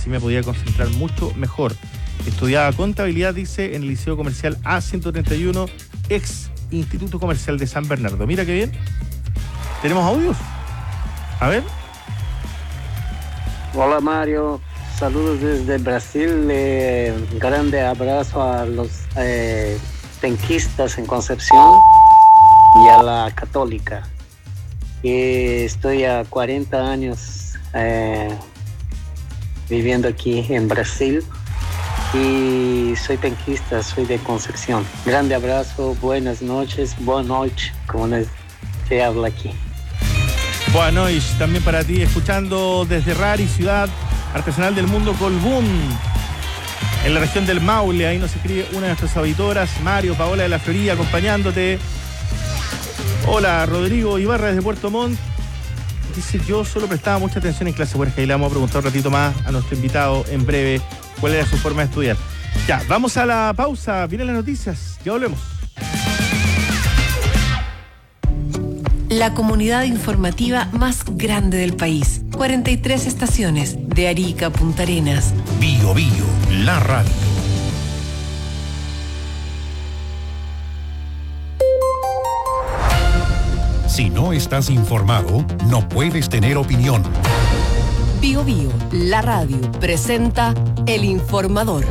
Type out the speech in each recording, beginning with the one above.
así me podía concentrar mucho mejor. Estudiaba contabilidad, dice, en el Liceo Comercial A131, ex Instituto Comercial de San Bernardo. Mira qué bien. ¿Tenemos audios? A ver. Hola Mario, saludos desde Brasil. Grande abrazo a los penquistas en Concepción y a la Católica. Estoy a 40 años viviendo aquí en Brasil y soy penquista, soy de Concepción. Grande abrazo, buenas noches, buenas noches, como se habla aquí. Buenas noches también para ti, escuchando desde Rari, ciudad artesanal del mundo Colbún, en la región del Maule. Ahí nos escribe una de nuestras auditoras, Mario Paola de la Florida, acompañándote. Hola, Rodrigo Ibarra desde Puerto Montt. Dice, yo solo prestaba mucha atención en clase, porque ahí le vamos a preguntar un ratito más a nuestro invitado en breve cuál era su forma de estudiar. Ya, vamos a la pausa, vienen las noticias, ya volvemos. La comunidad informativa más grande del país. 43 estaciones, de Arica a Punta Arenas. Bio Bio, la radio. Si no estás informado, no puedes tener opinión. Bio Bio, la radio, presenta El Informador.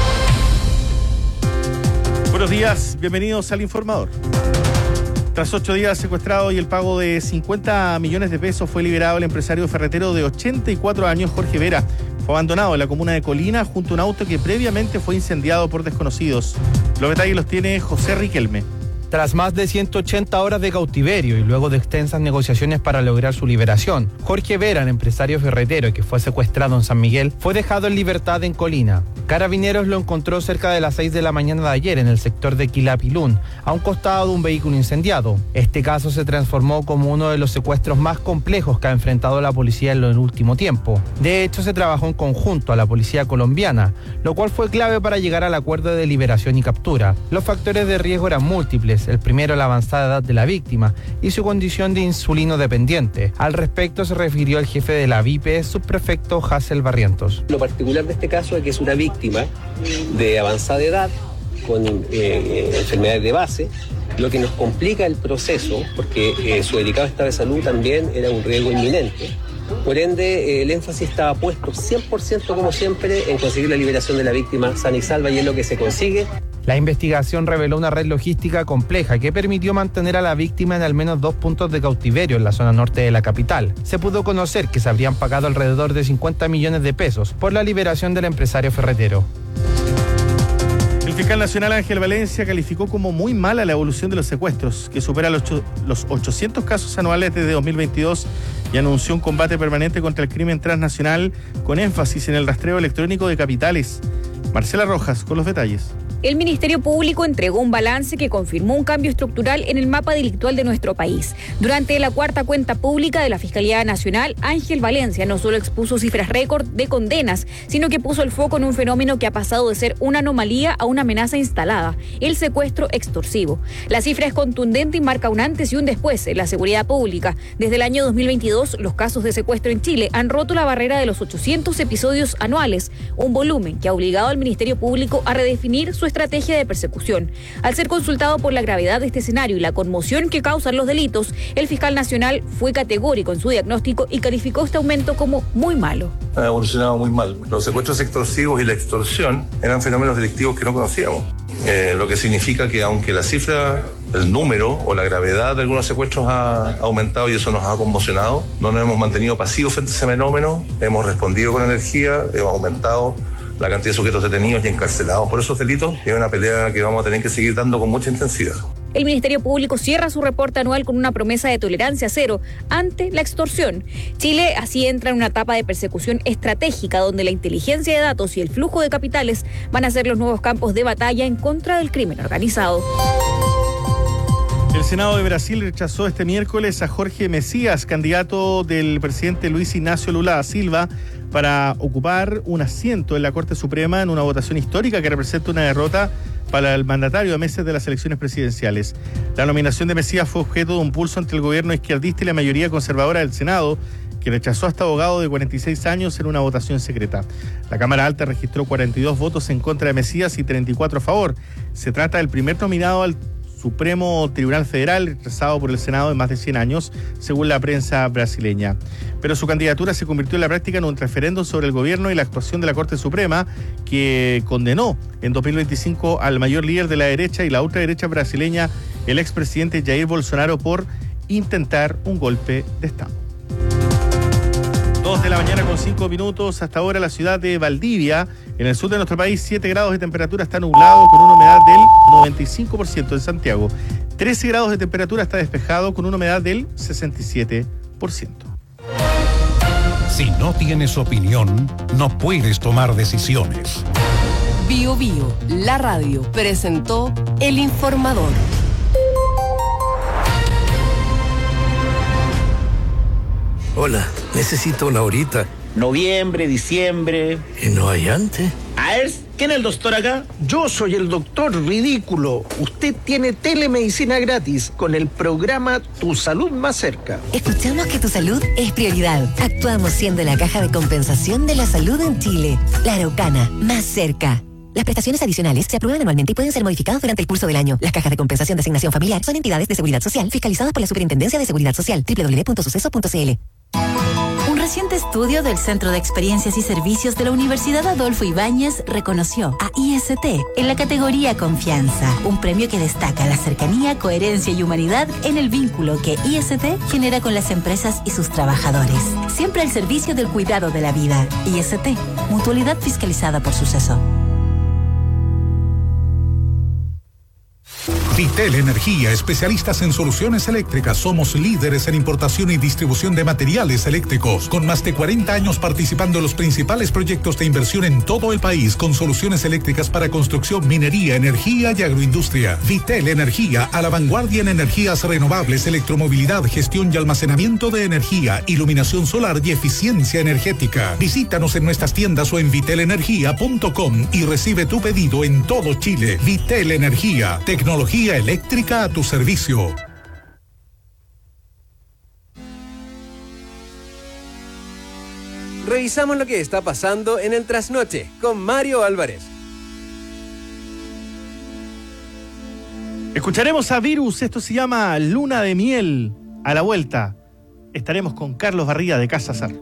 Buenos días, bienvenidos al Informador. Tras 8 días secuestrado y el pago de 50 millones de pesos, fue liberado el empresario ferretero de 84 años, Jorge Vera. Fue abandonado en la comuna de Colina junto a un auto que previamente fue incendiado por desconocidos. Los detalles los tiene José Riquelme. Tras más de 180 horas de cautiverio y luego de extensas negociaciones para lograr su liberación, Jorge Vera, el empresario ferretero que fue secuestrado en San Miguel, fue dejado en libertad en Colina. Carabineros lo encontró cerca de las 6 de la mañana de ayer en el sector de Quilapilún, a un costado de un vehículo incendiado. Este caso se transformó como uno de los secuestros más complejos que ha enfrentado la policía en el último tiempo. De hecho, se trabajó en conjunto a la policía colombiana, lo cual fue clave para llegar al acuerdo de liberación y captura. Los factores de riesgo eran múltiples. El primero, la avanzada edad de la víctima y su condición de insulino dependiente. Al respecto se refirió el jefe de la VIPE, subprefecto Hassel Barrientos. Lo particular de este caso es que es una víctima de avanzada edad con enfermedades de base, lo que nos complica el proceso porque su delicado estado de salud también era un riesgo inminente. Por ende, el énfasis estaba puesto 100% como siempre en conseguir la liberación de la víctima sana y salva, y es lo que se consigue. La investigación reveló una red logística compleja que permitió mantener a la víctima en al menos 2 puntos de cautiverio en la zona norte de la capital. Se pudo conocer que se habrían pagado alrededor de 50 millones de pesos por la liberación del empresario ferretero. El fiscal nacional Ángel Valencia calificó como muy mala la evolución de los secuestros, que supera los 800 casos anuales desde 2022, y anunció un combate permanente contra el crimen transnacional con énfasis en el rastreo electrónico de capitales. Marcela Rojas con los detalles. El Ministerio Público entregó un balance que confirmó un cambio estructural en el mapa delictual de nuestro país. Durante la cuarta cuenta pública de la Fiscalía Nacional, Ángel Valencia no solo expuso cifras récord de condenas, sino que puso el foco en un fenómeno que ha pasado de ser una anomalía a una amenaza instalada: el secuestro extorsivo. La cifra es contundente y marca un antes y un después en la seguridad pública. Desde el año 2022, los casos de secuestro en Chile han roto la barrera de los 800 episodios anuales, un volumen que ha obligado al Ministerio Público a redefinir su estrategia de persecución. Al ser consultado por la gravedad de este escenario y la conmoción que causan los delitos, el fiscal nacional fue categórico en su diagnóstico y calificó este aumento como muy malo. Ha evolucionado muy mal. Los secuestros extorsivos y la extorsión eran fenómenos delictivos que no conocíamos. Lo que significa que aunque la cifra, el número o la gravedad de algunos secuestros ha aumentado y eso nos ha conmocionado, no nos hemos mantenido pasivos frente a ese fenómeno, hemos respondido con energía, hemos aumentado la cantidad de sujetos detenidos y encarcelados por esos delitos. Es una pelea que vamos a tener que seguir dando con mucha intensidad. El Ministerio Público cierra su reporte anual con una promesa de tolerancia cero ante la extorsión. Chile así entra en una etapa de persecución estratégica donde la inteligencia de datos y el flujo de capitales van a ser los nuevos campos de batalla en contra del crimen organizado. El Senado de Brasil rechazó este miércoles a Jorge Mesías, candidato del presidente Luis Ignacio Lula da Silva, para ocupar un asiento en la Corte Suprema en una votación histórica que representa una derrota para el mandatario a meses de las elecciones presidenciales. La nominación de Mesías fue objeto de un pulso entre el gobierno izquierdista y la mayoría conservadora del Senado, que rechazó a este abogado de 46 años en una votación secreta. La Cámara Alta registró 42 votos en contra de Mesías y 34 a favor. Se trata del primer nominado al Supremo Tribunal Federal, rechazado por el Senado en más de 100 años, según la prensa brasileña. Pero su candidatura se convirtió en la práctica en un referéndum sobre el gobierno y la actuación de la Corte Suprema, que condenó en 2025 al mayor líder de la derecha y la ultraderecha brasileña, el expresidente Jair Bolsonaro, por intentar un golpe de Estado. 2 de la mañana con 5 minutos. Hasta ahora la ciudad de Valdivia, en el sur de nuestro país, 7 grados de temperatura, está nublado con una humedad del 95%. En Santiago, 13 grados de temperatura, está despejado con una humedad del 67%. Si no tienes opinión, no puedes tomar decisiones. Bio Bio, la radio, presentó El Informador. Hola, necesito una horita. Noviembre, diciembre. ¿Y no hay antes? A ver, ¿quién es el doctor acá? Yo soy el doctor ridículo. Usted tiene telemedicina gratis con el programa Tu Salud Más Cerca. Escuchamos que tu salud es prioridad. Actuamos siendo la caja de compensación de la salud en Chile. La Araucana, más cerca. Las prestaciones adicionales se aprueban anualmente y pueden ser modificadas durante el curso del año. Las cajas de compensación de asignación familiar son entidades de seguridad social fiscalizadas por la Superintendencia de Seguridad Social. www.suceso.cl. Un reciente estudio del Centro de Experiencias y Servicios de la Universidad Adolfo Ibáñez reconoció a IST en la categoría Confianza, un premio que destaca la cercanía, coherencia y humanidad en el vínculo que IST genera con las empresas y sus trabajadores. Siempre al servicio del cuidado de la vida. IST, mutualidad fiscalizada por Suceso. Vitel Energía, especialistas en soluciones eléctricas. Somos líderes en importación y distribución de materiales eléctricos, con más de 40 años participando en los principales proyectos de inversión en todo el país, con soluciones eléctricas para construcción, minería, energía y agroindustria. Vitel Energía, a la vanguardia en energías renovables, electromovilidad, gestión y almacenamiento de energía, iluminación solar y eficiencia energética. Visítanos en nuestras tiendas o en vitelenergia.com y recibe tu pedido en todo Chile. Vitel Energía, tecnología eléctrica a tu servicio. Revisamos lo que está pasando en el trasnoche con Mario Álvarez. Escucharemos a Virus, esto se llama Luna de Miel. A la vuelta estaremos con Carlos Barriga de Casa Sar.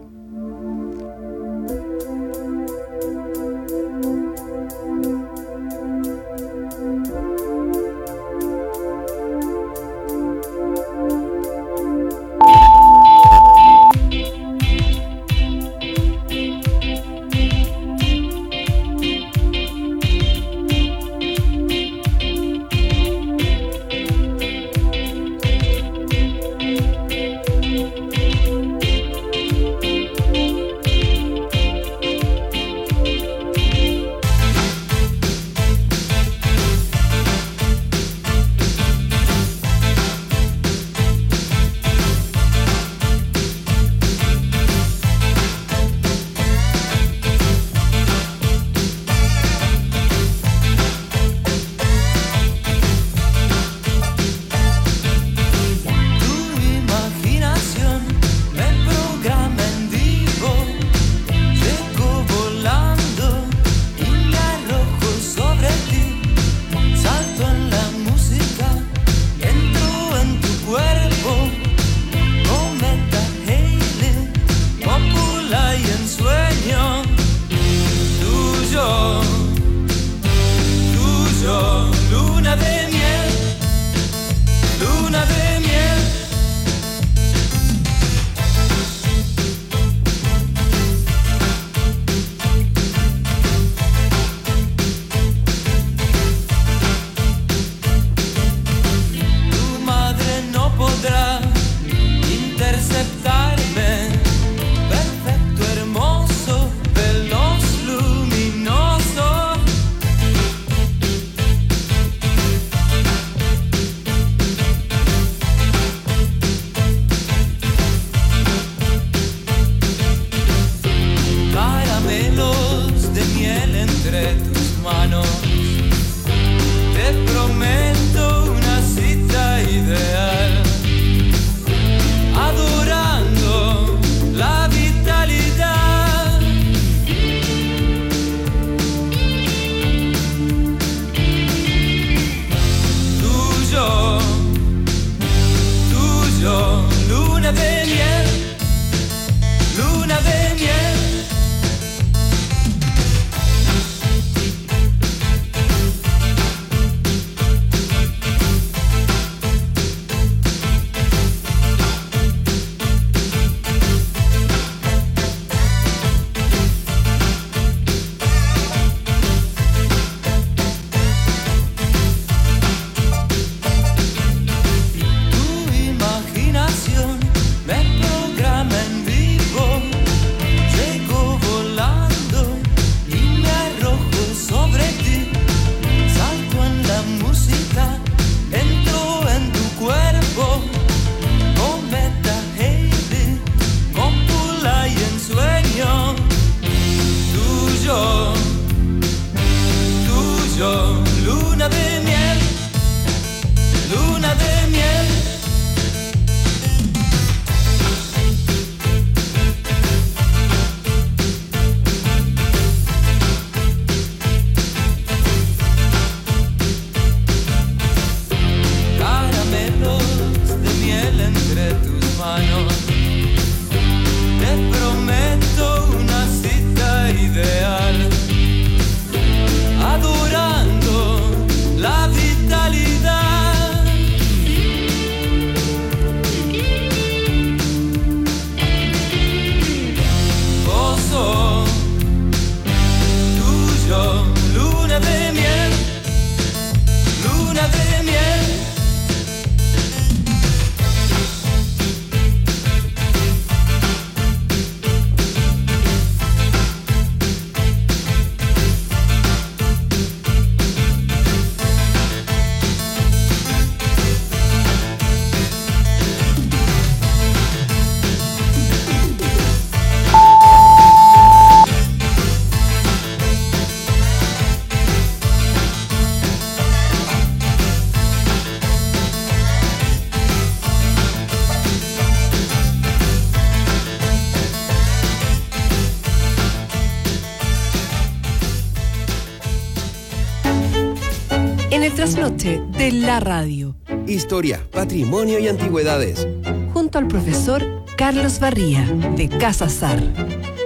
trasnoche de la radio. Historia, patrimonio y antigüedades. Junto al profesor Carlos Barría, de Casa Sar. 2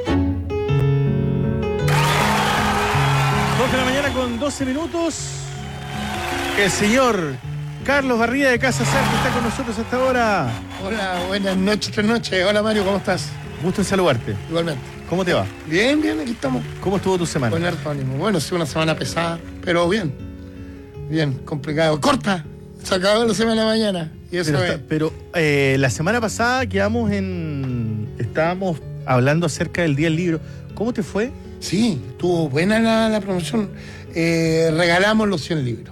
de la mañana con 12 minutos. El señor Carlos Barría de Casa Sar, que está con nosotros hasta ahora. Hola, buenas noches, 3 noches. Hola Mario, ¿cómo estás? Gusto en saludarte. Igualmente. ¿Cómo te va? Bien, aquí estamos. ¿Cómo estuvo tu semana? Con harto ánimo. Bueno, sí, una semana pesada, pero bien. Bien, complicado. ¡Corta! Se acabó la semana mañana. Y eso pero la semana pasada estábamos hablando acerca del Día del Libro. ¿Cómo te fue? Sí, estuvo buena la promoción. Regalamos los 100 libros.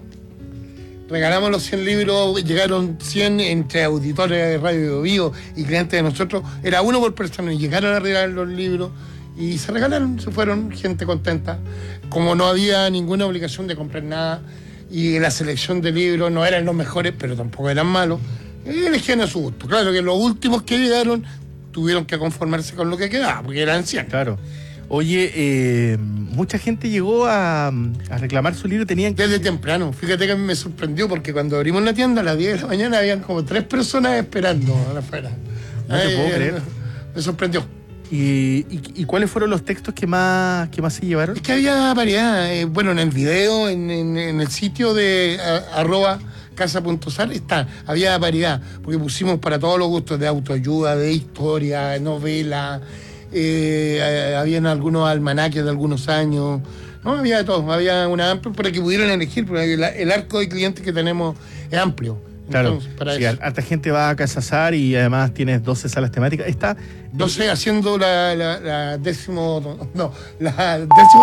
Llegaron 100 entre auditores de Radio Bio y clientes de nosotros. Era uno por persona y llegaron a regalar los libros y se regalaron, se fueron, gente contenta. Como no había ninguna obligación de comprar nada y la selección de libros no eran los mejores, pero tampoco eran malos, elegían a su gusto. Claro que los últimos que llegaron tuvieron que conformarse con lo que quedaba, porque eran 100. Claro. Oye, mucha gente llegó a reclamar su libro. Desde temprano. Fíjate que a mí me sorprendió porque cuando abrimos la tienda a las 10 de la mañana habían como 3 personas esperando afuera. No te puedo creer. Me sorprendió. ¿Y cuáles fueron los textos que más se llevaron? Es que había variedad. Bueno, en el video, en el sitio de @casa.sar había variedad, porque pusimos para todos los gustos, de autoayuda, de historia, de novela. Habían algunos almanaques de algunos años, no, había de todo, había una amplia para que pudieran elegir, porque el arco de clientes que tenemos es amplio. Claro, para sí, eso. harta gente va a Casa Sar y además tienes 12 salas temáticas. Está 12 haciendo la decimotercera. La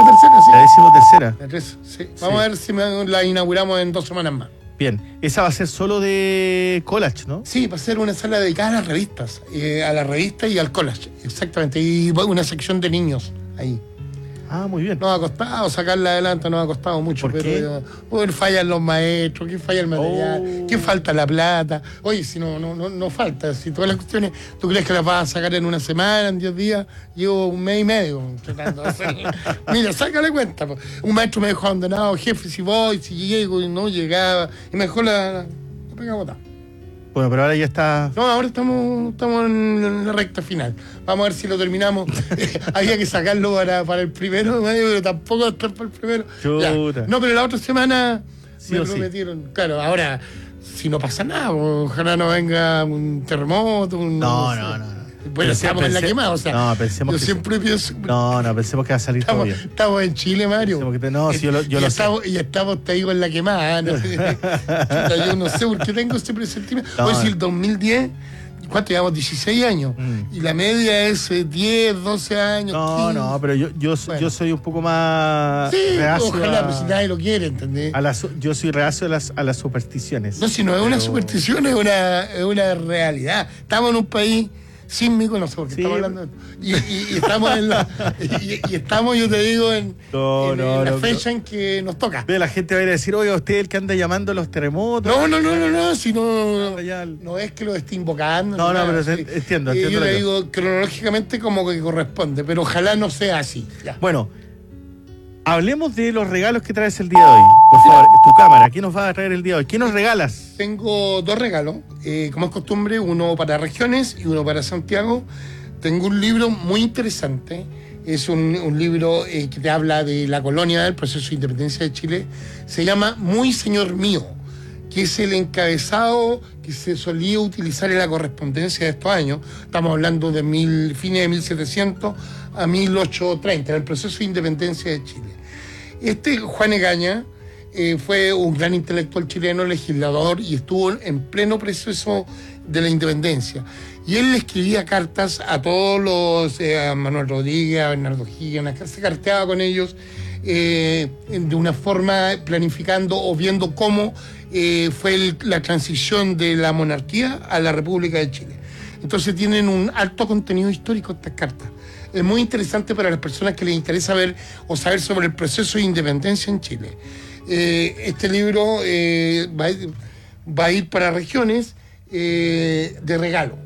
13ª. Sí. Vamos a ver si la inauguramos en 2 semanas más. Bien, esa va a ser solo de collage, ¿no? Sí, va a ser una sala dedicada a las revistas, y al collage, exactamente, y una sección de niños ahí. Ah, muy bien. Nos ha costado sacarla adelante, nos ha costado mucho. ¿Por qué? Fallan los maestros, que falla el material, que falta la plata. Oye, si no falta, si todas las cuestiones, ¿tú crees que las vas a sacar en una semana, en 10 días? Llevo 1 mes y medio tratando de hacerla. Mira, sácale cuenta. Un maestro me dejó abandonado, jefe, si llego y no llegaba, y me dejó la pega botada. Bueno, pero ahora ya está... No, ahora estamos en la recta final. Vamos a ver si lo terminamos. Había que sacarlo para el primero, pero tampoco va a estar para el primero. No, pero la otra semana me prometieron. Sí. Claro, ahora, si no pasa nada, ojalá no venga un terremoto. No. Bueno, estamos en la quemada, o sea, no, pensemos yo siempre pienso... pensemos que va a salir todo bien. Estamos en Chile, Mario. Y estamos, te digo, en la quemada. ¿No? Yo no sé por qué tengo este presentimiento. Hoy si el 2010, ¿cuánto llevamos? 16 años. Y la media es 10, 12 años. 15. No, pero yo soy un poco más reacio. Ojalá, pero si nadie lo quiere, ¿entendés? Yo soy reacio a las supersticiones. No, si no es una superstición, es una realidad. Estamos en un país sísmico, no sé por qué estamos hablando de esto. Y estamos y estamos, yo te digo, en la fecha en que nos toca. La gente va a ir a decir, oiga, usted es el que anda llamando a los terremotos. No, si no es que lo esté invocando. No, pero entiendo. Yo le digo cronológicamente como que corresponde, pero ojalá no sea así. Ya. Bueno, hablemos de los regalos que traes el día de hoy. Por favor, tu cámara, ¿qué nos va a traer el día de hoy? ¿Qué nos regalas? Tengo 2 regalos, como es costumbre, uno para regiones y uno para Santiago. Tengo un libro muy interesante, es un libro que te habla de la colonia, del proceso de independencia de Chile. Se llama Muy Señor Mío, que es el encabezado que se solía utilizar en la correspondencia de estos años. Estamos hablando de fines de 1700 a 1830, en el proceso de independencia de Chile. Juan Egaña fue un gran intelectual chileno, legislador, y estuvo en pleno proceso de la independencia. Y él le escribía cartas a todos los, a Manuel Rodríguez, a Bernardo Higgins, se carteaba con ellos de una forma planificando o viendo cómo fue la transición de la monarquía a la República de Chile. Entonces tienen un alto contenido histórico estas cartas. Es muy interesante para las personas que les interesa ver o saber sobre el proceso de independencia en Chile. Este libro va a ir para regiones de regalo.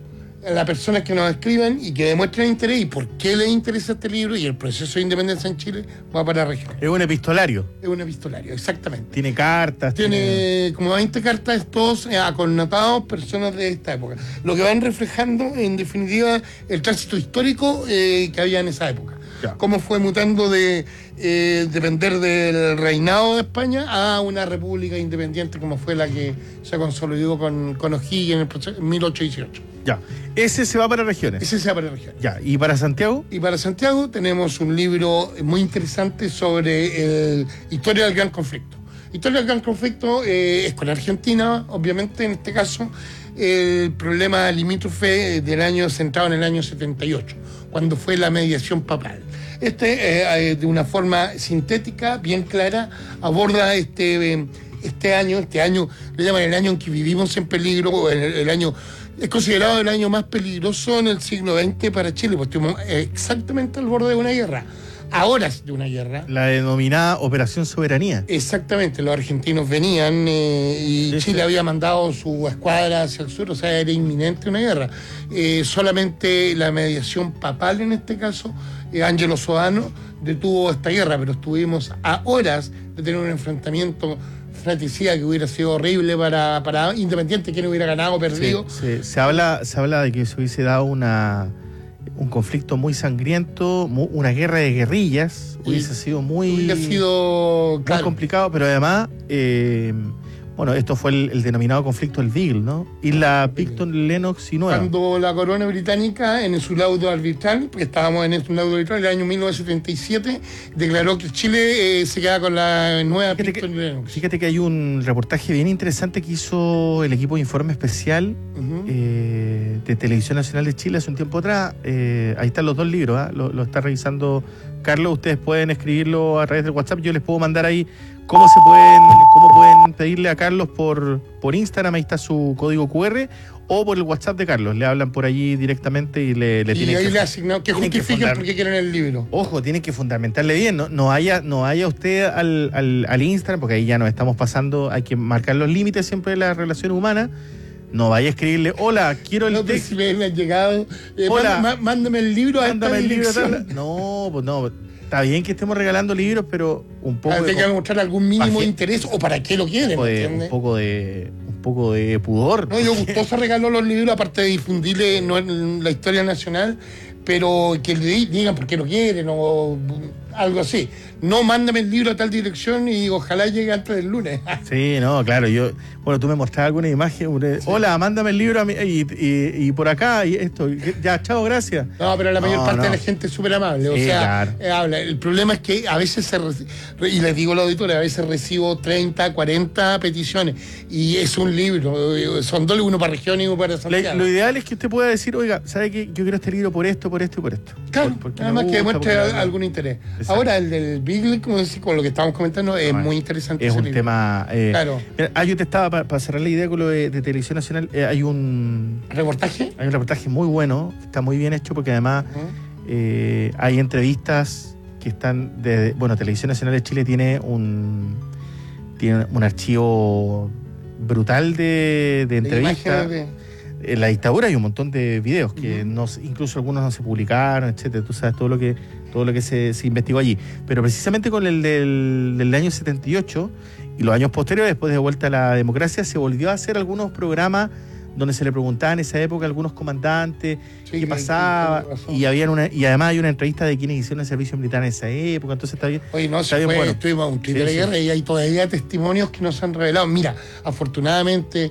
a las personas que nos escriban y que demuestren interés y por qué les interesa este libro y el proceso de independencia en Chile va para la región. Es un epistolario. Es un epistolario, exactamente. Tiene cartas. Tiene como 20 cartas, todos connotados personas de esta época. Lo que van reflejando, en definitiva, el tránsito histórico que había en esa época. Ya. Cómo fue mutando de depender del reinado de España a una república independiente como fue la que se consolidó con O'Higgins en el proceso, en 1818. Ya, ese se va para regiones. Ese se va para regiones. Ya, ¿y para Santiago? Y para Santiago tenemos un libro muy interesante sobre historia del Gran Conflicto. Historia del Gran Conflicto es con Argentina, obviamente, en este caso, el problema limítrofe del año centrado en el año 78, cuando fue la mediación papal. De una forma sintética, bien clara, aborda este año, le llaman el año en que vivimos en peligro, el año, es considerado el año más peligroso en el siglo XX para Chile, porque estuvimos exactamente al borde de una guerra, a horas de una guerra. La denominada Operación Soberanía. Exactamente, los argentinos venían y sí, Chile había mandado su escuadra hacia el sur, o sea, era inminente una guerra. Solamente la mediación papal en este caso, Ángelo Sodano, detuvo esta guerra, pero estuvimos a horas de tener un enfrentamiento fratricida que hubiera sido horrible para Independiente, quien hubiera ganado o perdido. Sí. Se habla de que se hubiese dado un conflicto muy sangriento, una guerra de guerrillas, hubiese sido muy complicado, pero además, esto fue el denominado conflicto del Beagle, ¿no? Isla Picton, Lennox y Nueva. Cuando la corona británica, en su laudo arbitral, porque estábamos en un laudo arbitral, el año 1977, declaró que Chile se queda con la Nueva Picton y Lennox. Fíjate que hay un reportaje bien interesante que hizo el equipo de Informe Especial de Televisión Nacional de Chile hace un tiempo atrás. Ahí están los dos libros, lo está revisando Carlos. Ustedes pueden escribirlo a través del WhatsApp. Yo les puedo mandar ahí cómo pueden pedirle a Carlos por Instagram. Ahí está su código QR, o por el WhatsApp de Carlos. Le hablan por allí directamente y le tienen que... Y ahí le asignan que justifiquen por qué quieren el libro. Ojo, tienen que fundamentarle bien. No haya usted al Instagram, porque ahí ya nos estamos pasando. Hay que marcar los límites siempre de la relación humana. No vaya a escribirle, hola, quiero el texto. Si me han llegado, hola, mándame el libro a esta dirección. No, pues no. Está bien que estemos regalando libros, pero un poco hay que mostrar algún mínimo interés o para qué lo quieren. Un poco de pudor. No, yo gustoso regalo los libros, aparte de difundirle la historia nacional, pero que le digan por qué lo quieren o algo así. No, mándame el libro a tal dirección y ojalá llegue antes del lunes. Sí, no, claro. Tú me mostrabas alguna imagen. Sí. Hola, mándame el libro a mí y por acá y esto. Ya, chao, gracias. No, pero la mayor parte de la gente es súper amable. Sí, claro. Habla. El problema es que a veces y les digo a los auditores, a veces recibo 30, 40 peticiones y es un libro. Son dos, uno para región y uno para Santiago. Lo ideal es que usted pueda decir, oiga, ¿sabe qué? Yo quiero este libro por esto, por esto y por esto. Claro, además que demuestre algún interés. Exacto. Ahora, el del Beagle, como decir, con lo que estábamos comentando, es muy interesante. Es un libro. Tema... claro. Yo te estaba, para cerrar la idea con lo de Televisión Nacional, hay un... ¿Reportaje? Hay un reportaje muy bueno, está muy bien hecho, porque además hay entrevistas que están... Televisión Nacional de Chile tiene un archivo brutal de entrevistas. En la dictadura hay un montón de videos que incluso algunos no se publicaron, etcétera. Tú sabes todo lo que se investigó allí. Pero precisamente con el del año 78 y los años posteriores, después de vuelta a la democracia, se volvió a hacer algunos programas donde se le preguntaba en esa época a algunos comandantes qué pasaba, y además hay una entrevista de quienes hicieron el servicio militar en esa época, entonces está bien. Oye, estuvimos un triple guerra y hay todavía testimonios que nos han revelado. Mira, afortunadamente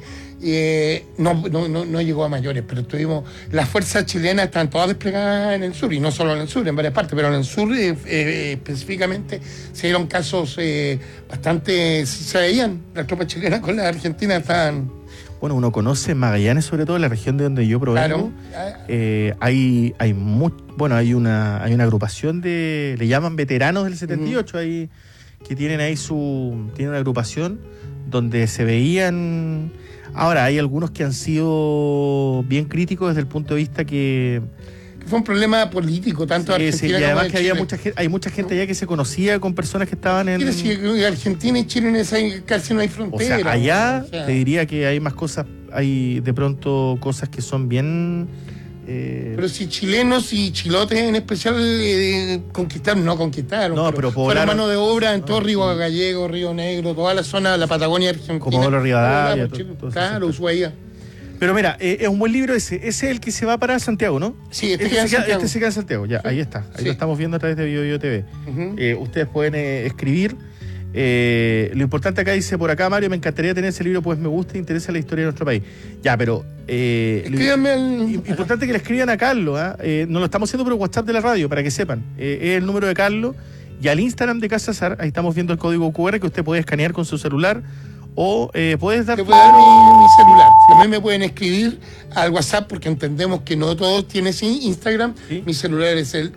no llegó a mayores, pero las fuerzas chilenas están todas desplegadas en el sur, y no solo en el sur, en varias partes, pero en el sur específicamente se dieron casos bastante, se veían las tropas chilenas con las argentinas estaban... Bueno, uno conoce Magallanes, sobre todo en la región de donde yo provengo. Claro. Hay una agrupación le llaman veteranos del 78, ahí, que tienen ahí tienen una agrupación donde se veían. Ahora, hay algunos que han sido bien críticos desde el punto de vista que fue un problema político, tanto Argentina y además como que hay mucha gente allá que se conocía con personas que estaban en... Argentina y Chile casi no hay frontera. O sea, allá te diría que hay más cosas, hay de pronto cosas que son bien Pero si chilenos y chilotes en especial conquistaron. No, pero fueron mano de obra en todo Río Gallego, Río Negro, toda la zona de la Patagonia Argentina. Como los Rivadavia. Claro, Ushuaia. Pero mira, es un buen libro ese. Ese es el que se va para Santiago, ¿no? Sí, este se queda en Santiago. Ya, sí. Ahí está. Ahí lo estamos viendo a través de BioBio TV. Ustedes pueden escribir. Lo importante acá dice, por acá, Mario, me encantaría tener ese libro, pues me gusta e interesa la historia de nuestro país. Ya, pero importante que le escriban a Carlos. No lo estamos haciendo por el WhatsApp de la radio, para que sepan. Es el número de Carlos y al Instagram de Casa Sar. Ahí estamos viendo el código QR que usted puede escanear con su celular o puedes dar... Te puedo dar mi celular. También me pueden escribir al WhatsApp porque entendemos que no todos tienen Instagram. ¿Sí? Mi celular es el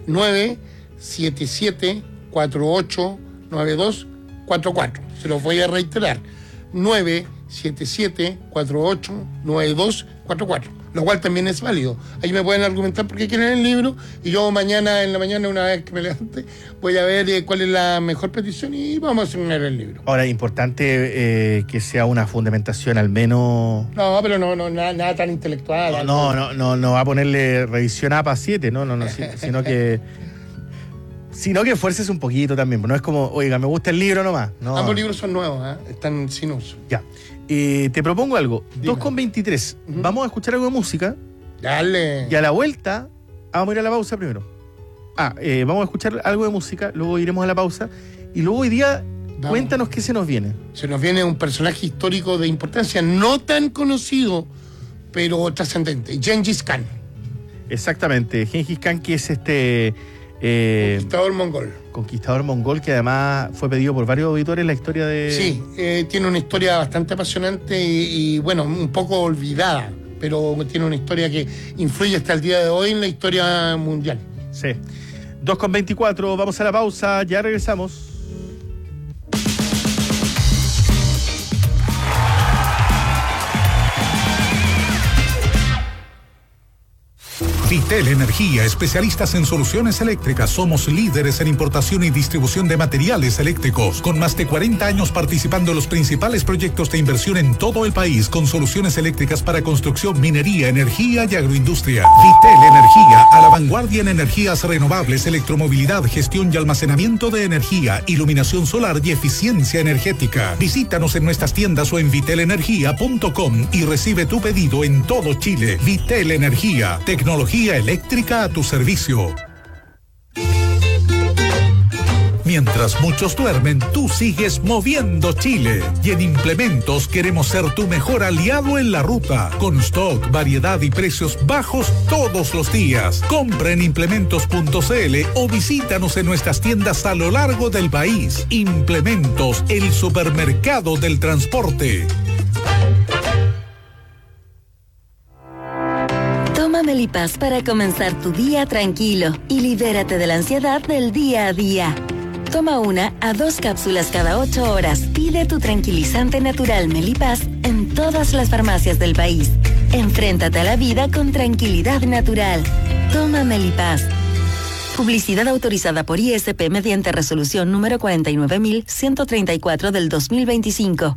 977-489244. Se los voy a reiterar. 977-489244. Lo cual también es válido. Ahí me pueden argumentar por qué quieren el libro y yo mañana en la mañana, una vez que me levante, voy a ver cuál es la mejor petición y vamos a asignar el libro. Ahora, importante que sea una fundamentación al menos... No, pero nada tan intelectual. No va a ponerle revisión APA 7, sino que... Sino que esfuerces un poquito también, no es como, oiga, me gusta el libro nomás. No. Ambos libros son nuevos, están sin uso. Ya. Te propongo algo, 2:23. Vamos a escuchar algo de música. Dale. Y a la vuelta, vamos a ir a la pausa primero. Vamos a escuchar algo de música, luego iremos a la pausa. Y luego hoy día, cuéntanos qué se nos viene. Se nos viene un personaje histórico de importancia, no tan conocido, pero trascendente, Gengis Khan. Exactamente, Gengis Khan, que es Conquistador mongol, que además fue pedido por varios auditores en la historia de... Sí, tiene una historia bastante apasionante y bueno, un poco olvidada, pero tiene una historia que influye hasta el día de hoy en la historia mundial. Sí. 2:24, vamos a la pausa, ya regresamos. Vitel Energía, especialistas en soluciones eléctricas. Somos líderes en importación y distribución de materiales eléctricos, con más de 40 años participando en los principales proyectos de inversión en todo el país, con soluciones eléctricas para construcción, minería, energía y agroindustria. Vitel Energía, a la vanguardia en energías renovables, electromovilidad, gestión y almacenamiento de energía, iluminación solar y eficiencia energética. Visítanos en nuestras tiendas o en vitelenergia.com y recibe tu pedido en todo Chile. Vitel Energía, tecnología eléctrica a tu servicio. Mientras muchos duermen, tú sigues moviendo Chile. Y en Implementos queremos ser tu mejor aliado en la ruta. Con stock, variedad y precios bajos todos los días. Compra en implementos.cl o visítanos en nuestras tiendas a lo largo del país. Implementos, el supermercado del transporte. Toma Melipaz para comenzar tu día tranquilo y libérate de la ansiedad del día a día. Toma 1 a 2 cápsulas cada 8 horas. Pide tu tranquilizante natural Melipaz en todas las farmacias del país. Enfréntate a la vida con tranquilidad natural. Toma Melipaz. Publicidad autorizada por ISP mediante resolución número 49.134 del 2025.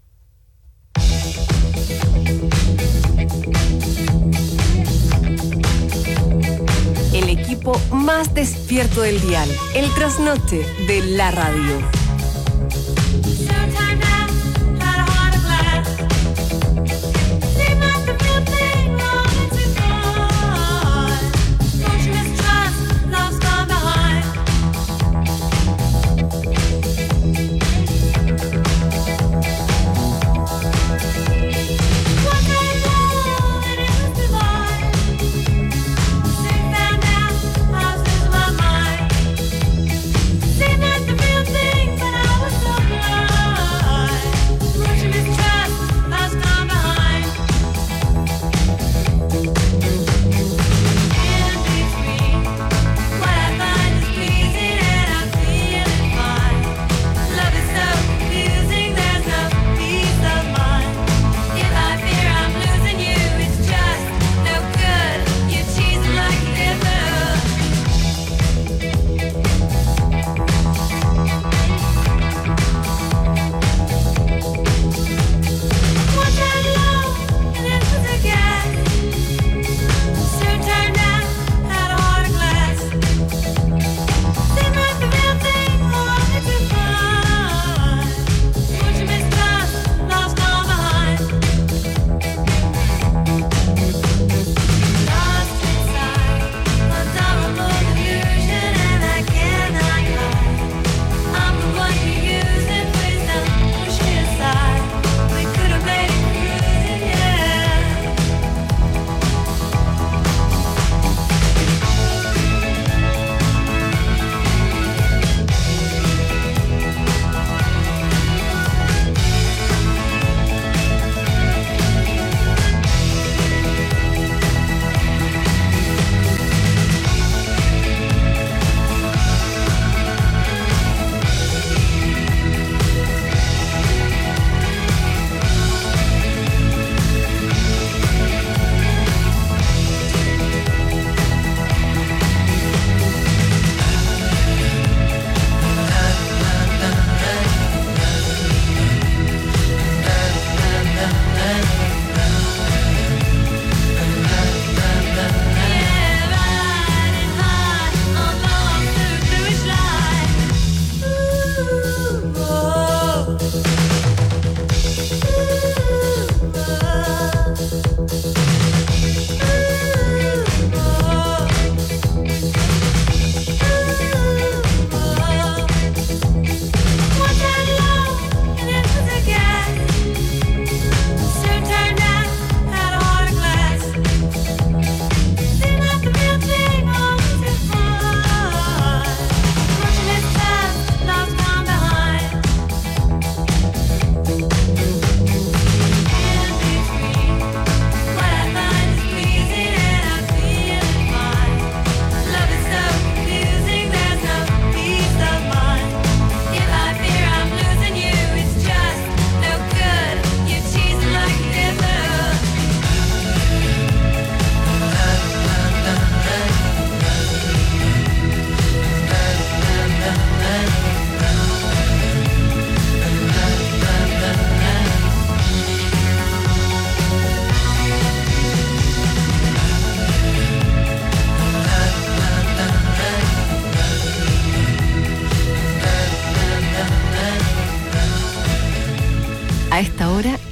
El equipo más despierto del dial, el trasnoche de la radio.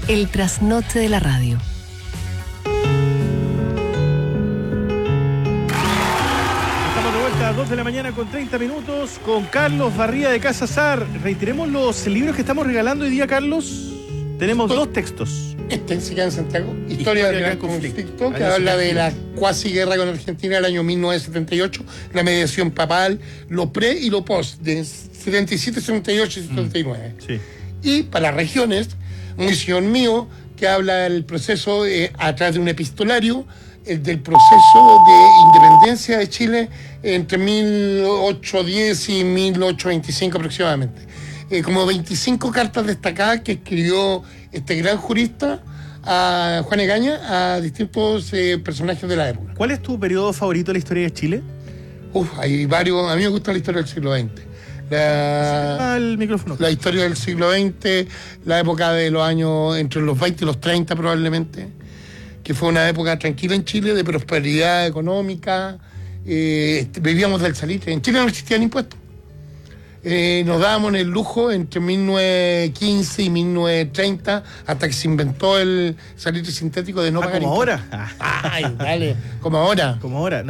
el trasnoche de la radio. Estamos de vuelta a 2 de la mañana con 30 minutos con Carlos Barría de Casa Sar. Reiteremos los libros que estamos regalando hoy día, Carlos. Tenemos dos textos. Este se queda en Santiago, Historia del Gran Conflicto, que habla de la cuasi guerra con Argentina del año 1978, la mediación papal, lo pre y lo post, de 77, 78 y 79. Sí. Y para regiones, un Misión Mío, que habla del proceso a través de un epistolario, del proceso de independencia de Chile entre 1810 y 1825 aproximadamente. Como 25 cartas destacadas que escribió este gran jurista, a Juan Egaña, a distintos personajes de la época. ¿Cuál es tu periodo favorito de la historia de Chile? Hay varios. A mí me gusta la historia del siglo XX. El micrófono. La historia del siglo XX, la época de los años entre los 20 y los 30 probablemente, que fue una época tranquila en Chile, de prosperidad económica. Vivíamos del salitre. En Chile no existían impuestos. Nos dábamos el lujo entre 1915 y 1930 hasta que se inventó el salitre sintético de no pagar como impuestos. ahora. Ay, dale, como ahora. Como ahora,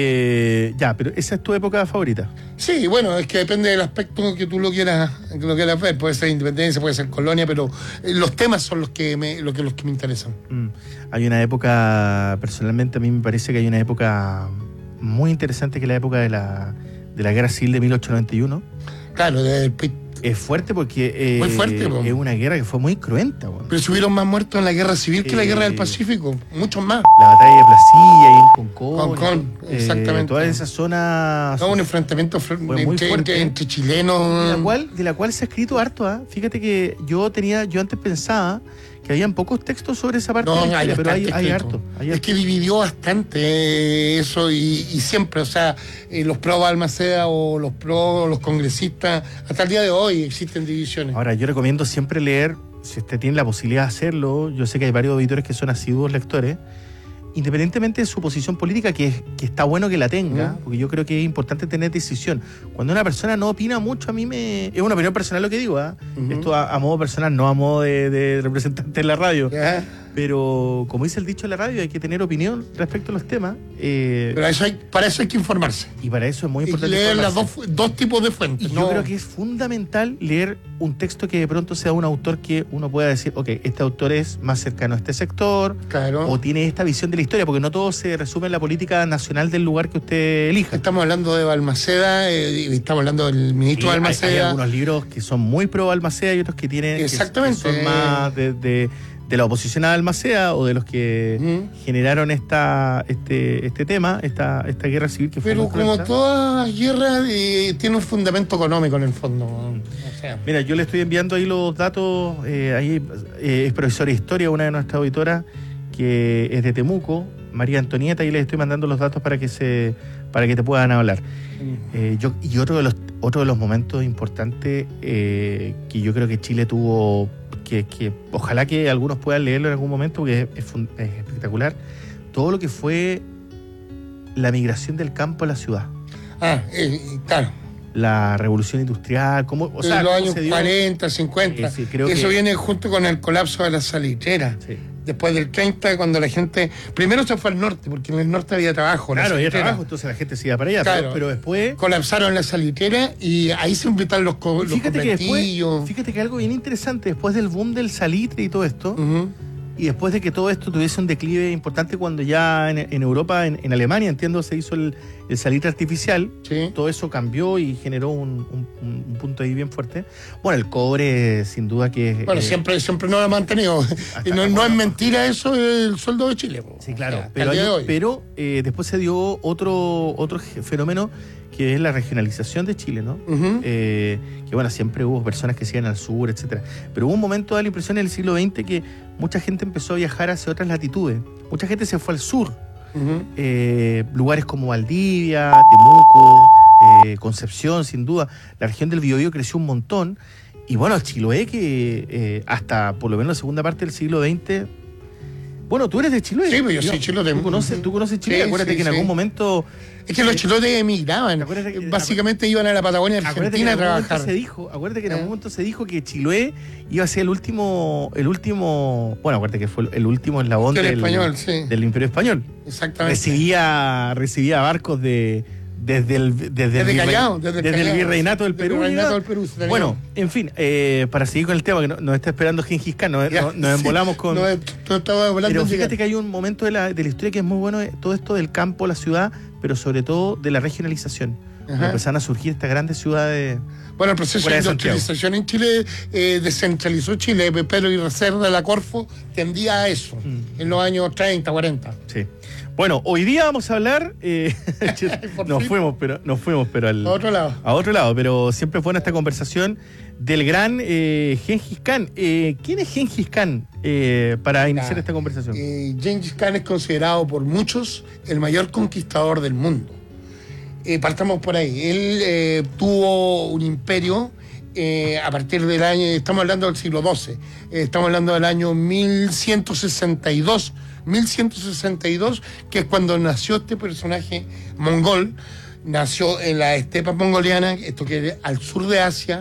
ya, pero esa es tu época favorita. Sí, bueno, es que depende del aspecto que tú lo quieras ver. Puede ser independencia, puede ser colonia, pero los temas son los que me interesan. Hay una época, personalmente a mí me parece que hay una época muy interesante, que es la época de la Guerra Civil de 1891. Claro, es fuerte porque muy fuerte, es una guerra que fue muy cruenta. Bueno. Pero si hubieron más muertos en la Guerra Civil que en la Guerra del Pacífico, muchos más. La batalla de Placilla y en Concón. Exactamente. Toda esa zona. No, un enfrentamiento entre chilenos. De la cual se ha escrito harto. Fíjate que yo antes pensaba que habían pocos textos sobre esa parte de la historia, pero hay harto. Es que dividió bastante eso y siempre, o sea, los pro Balmaceda o los pro, los congresistas, hasta el día de hoy existen divisiones. Ahora, yo recomiendo siempre leer, si usted tiene la posibilidad de hacerlo, yo sé que hay varios auditores que son asiduos lectores, independientemente de su posición política, que está bueno que la tenga, porque yo creo que es importante tener decisión. Cuando una persona no opina mucho, a mí es una opinión personal lo que digo, esto a modo personal, no a modo de representante en la radio. Pero como dice el dicho de la radio, hay que tener opinión respecto a los temas. Pero para eso hay que informarse. Y para eso es muy importante leer las dos tipos de fuentes. Y yo creo que es fundamental leer un texto que de pronto sea un autor que uno pueda decir, ok, este autor es más cercano a este sector, o tiene esta visión de la historia, porque no todo se resume en la política nacional del lugar que usted elija. Estamos hablando de Balmaceda, estamos hablando del ministro Balmaceda. Hay algunos libros que son muy pro Balmaceda y otros que tienen que son más de la oposición a Balmaceda o de los que generaron este tema, esta guerra civil que fue. Pero como toda guerra tiene un fundamento económico en el fondo. O sea. Mira, yo le estoy enviando ahí los datos, ahí es profesora de historia, una de nuestras auditoras, que es de Temuco, María Antonieta, y les estoy mandando los datos para que te puedan hablar. Y otro de los momentos importantes que yo creo que Chile tuvo, que ojalá que algunos puedan leerlo en algún momento, porque es espectacular, todo lo que fue la migración del campo a la ciudad. Claro. La revolución industrial, los años 40, 50. Eso viene junto con el colapso de las salitreras. Sí. Después del 30, cuando la gente primero se fue al norte, porque en el norte había trabajo. Claro, había trabajo, entonces la gente se iba para allá. Claro, pero después colapsaron las salitreras y ahí se inventaron los conventillos. Fíjate que algo bien interesante, después del boom del salitre y todo esto, y después de que todo esto tuviese un declive importante, cuando ya en Europa, en Alemania, entiendo, se hizo el salitre artificial, todo eso cambió y generó un punto ahí bien fuerte. Bueno, el cobre, sin duda que... Bueno, siempre no lo ha mantenido. Y no es mentira eso, el sueldo de Chile. Sí, claro. Pero después se dio otro fenómeno, que es la regionalización de Chile, ¿no? Que bueno, siempre hubo personas que se iban al sur, etcétera. Pero hubo un momento, da la impresión en el siglo XX, que mucha gente empezó a viajar hacia otras latitudes. Mucha gente se fue al sur. Lugares como Valdivia, Temuco, Concepción, sin duda. La región del Biobío creció un montón. Y bueno, Chiloé, que hasta por lo menos la segunda parte del siglo XX Bueno, tú eres de Chiloé. Sí, pero yo soy chilote. ¿Tú conoces Chile? Sí, Acuérdate que en algún momento... Es que los chilotes emigraban. Básicamente iban a la Patagonia Argentina a trabajar. Acuérdate que en algún momento se dijo que Chiloé iba a ser el último, bueno, acuérdate que fue el último eslabón del Imperio Español. Exactamente. Recibía barcos desde el Virreinato del Perú. Bueno, en fin, para seguir con el tema, que nos está esperando Gengis Khan, nos embolamos con... Pero fíjate que hay un momento de la historia que es muy bueno, todo esto del campo, la ciudad, pero sobre todo de la regionalización. Empezaron a surgir estas grandes ciudades. Bueno, el proceso de industrialización en Chile descentralizó Chile. Pedro y Reserva de la Corfo tendía a eso en los años 30, 40. Sí. Bueno, hoy día vamos a hablar, nos fuimos, pero a otro lado, pero siempre fue esta conversación del gran Gengis Khan. ¿Quién es Gengis Khan para iniciar esta conversación? Gengis Khan es considerado por muchos el mayor conquistador del mundo. Partamos por ahí. Él tuvo un imperio a partir del año, estamos hablando del siglo XII, estamos hablando del año 1162, que es cuando nació este personaje mongol. Nació en la estepa mongoliana, esto que es al sur de Asia,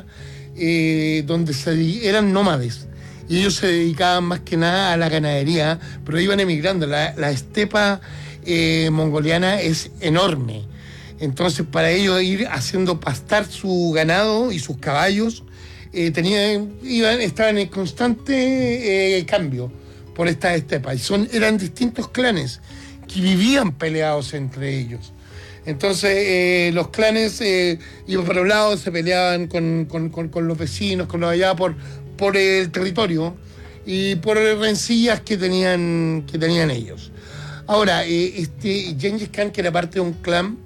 donde eran nómades. Y ellos se dedicaban más que nada a la ganadería, pero iban emigrando. La estepa mongoliana es enorme. Entonces, para ellos ir haciendo pastar su ganado y sus caballos, estaban en constante cambio por estas estepas. Eran distintos clanes que vivían peleados entre ellos. Entonces, los clanes iban para un lado, se peleaban con los vecinos, con los allá por el territorio y por rencillas que tenían ellos. Ahora, Gengis Khan, que era parte de un clan,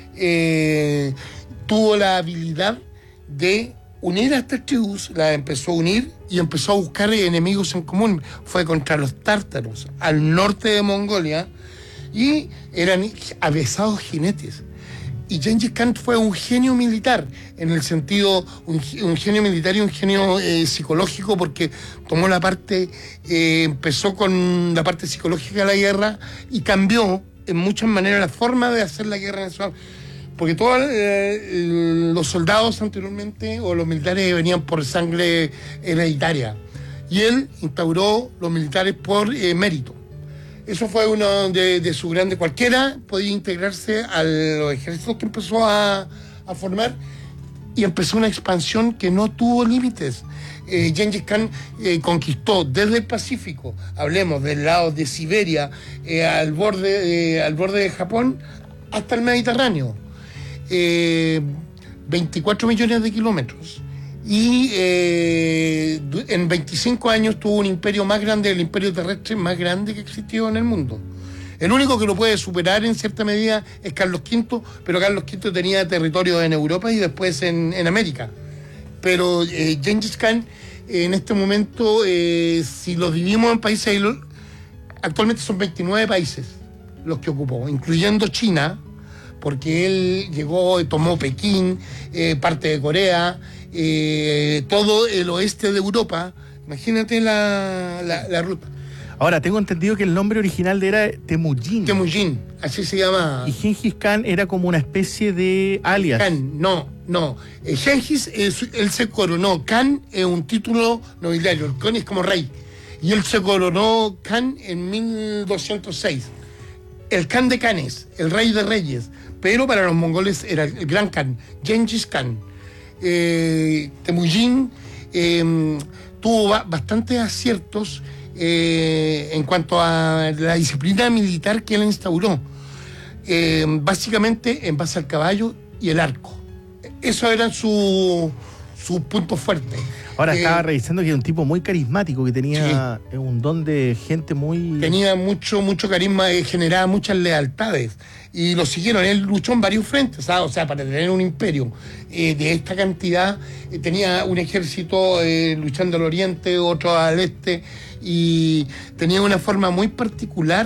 tuvo la habilidad de unir a estas tribus, las empezó a unir y empezó a buscar enemigos en común. Fue contra los tártaros al norte de Mongolia y eran avesados jinetes. Y Gengis Khan fue un genio militar, en el sentido, un genio militar y un genio psicológico, porque tomó empezó con la parte psicológica de la guerra y cambió en muchas maneras la forma de hacer la guerra en eso. Porque todos los soldados anteriormente o los militares venían por sangre hereditaria. Y él instauró los militares por mérito. Eso fue uno de sus grandes. Cualquiera podía integrarse a los ejércitos que empezó a formar, y empezó una expansión que no tuvo límites. Gengis Khan conquistó desde el Pacífico, hablemos del lado de Siberia, al borde de Japón, hasta el Mediterráneo. 24 millones de kilómetros. Y en 25 años tuvo un imperio más grande, el imperio terrestre más grande que existió en el mundo. El único que lo puede superar en cierta medida es Carlos V, pero Carlos V tenía territorio en Europa y después en América. Pero Gengis Khan, en este momento, si los dividimos en países, actualmente son 29 países los que ocupó, incluyendo China, porque él llegó y tomó Pekín, parte de Corea, todo el oeste de Europa. Imagínate la ruta. Ahora, tengo entendido que el nombre original era Temujin. Temujin, así se llama. Y Gengis Khan era como una especie de alias. Khan, no. Gengis, él se coronó. Khan es un título nobiliario. El Khan es como rey. Y él se coronó Khan en 1206. El Khan de Khanes, el rey de reyes. Pero para los mongoles era el gran Khan, Gengis Khan. Temujin tuvo bastantes aciertos en cuanto a la disciplina militar que él instauró, básicamente en base al caballo y el arco. Eso eran sus puntos fuertes. Ahora estaba revisando que era un tipo muy carismático, que tenía un don de gente muy... Tenía mucho carisma, generaba muchas lealtades. Y lo siguieron. Él luchó en varios frentes, o sea, para tener un imperio de esta cantidad, tenía un ejército luchando al oriente, otro al este, y tenía una forma muy particular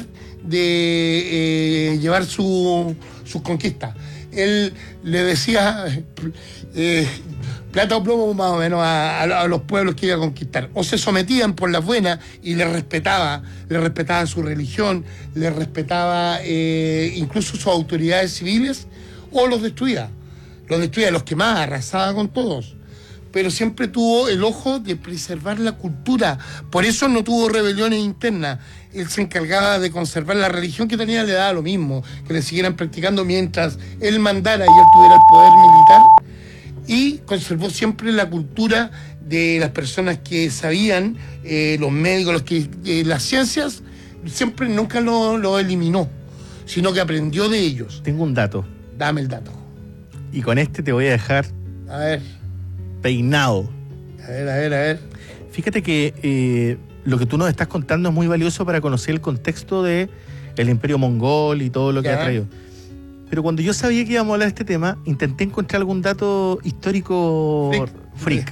de llevar sus conquistas. Él le decía, plata o plomo más o menos a los pueblos que iba a conquistar. O se sometían por las buenas y les respetaba su religión, les respetaba incluso sus autoridades civiles, o los destruía, los quemaba, arrasaba con todos. Pero siempre tuvo el ojo de preservar la cultura, por eso no tuvo rebeliones internas. Él se encargaba de conservar la religión que tenía, le daba lo mismo, que le siguieran practicando mientras él mandara y él tuviera el poder militar, y conservó siempre la cultura de las personas que sabían, los médicos, las ciencias, siempre nunca lo eliminó, sino que aprendió de ellos. Tengo un dato. Dame el dato. Y con este te voy a dejar A ver. peinado. A ver. Fíjate que lo que tú nos estás contando es muy valioso para conocer el contexto de el Imperio Mongol y todo lo que ha traído. Pero cuando yo sabía que íbamos a hablar de este tema, intenté encontrar algún dato histórico freak.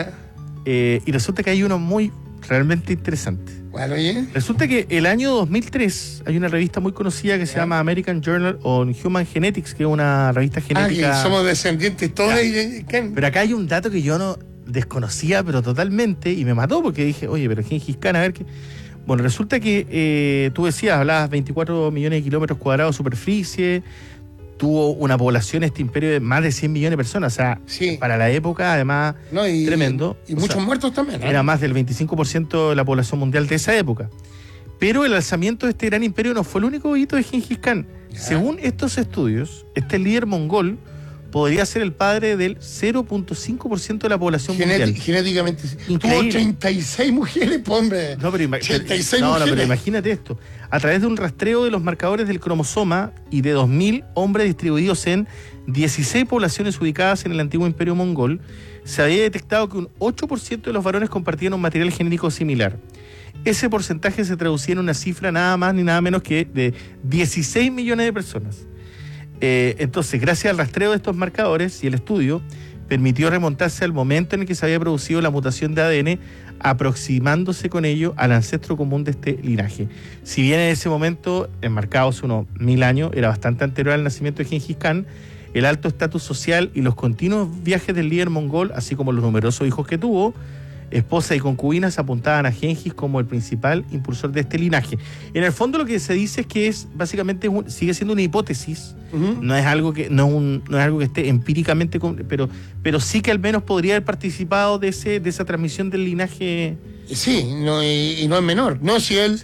Y resulta que hay uno muy realmente interesante. Bueno, ¿oye? Resulta que el año 2003 hay una revista muy conocida que se llama American Journal on Human Genetics, que es una revista genética. Que somos descendientes todos. Pero acá hay un dato que yo no desconocía, pero totalmente, y me mató porque dije, oye, pero Gengis Khan, a ver qué. Bueno, resulta que tú decías, hablabas 24 millones de kilómetros cuadrados de superficie, tuvo una población este imperio de más de 100 millones de personas, o sea, para la época, además, tremendo. Y muchos muertos también, ¿no? Era más del 25% de la población mundial de esa época. Pero el alzamiento de este gran imperio no fue el único hito de Gengis Khan. Según estos estudios, este líder mongol podría ser el padre del 0.5% de la población mundial. Genéticamente. Increíble. Tuvo 36 mujeres, hombre. No, pero imagínate esto. A través de un rastreo de los marcadores del cromosoma y de 2.000 hombres distribuidos en 16 poblaciones ubicadas en el antiguo imperio mongol, se había detectado que un 8% de los varones compartían un material genético similar. Ese porcentaje se traducía en una cifra nada más ni nada menos que de 16 millones de personas. Entonces, gracias al rastreo de estos marcadores y el estudio, permitió remontarse al momento en el que se había producido la mutación de ADN, aproximándose con ello al ancestro común de este linaje. Si bien en ese momento, enmarcado hace unos 1000 años, era bastante anterior al nacimiento de Gengis Khan, el alto estatus social y los continuos viajes del líder mongol, así como los numerosos hijos que tuvo, esposa y concubinas, apuntaban a Gengis como el principal impulsor de este linaje. En el fondo lo que se dice es que es básicamente sigue siendo una hipótesis, no es algo que no es algo que esté empíricamente, pero sí que al menos podría haber participado de esa transmisión del linaje. Sí, y no es menor. No, si él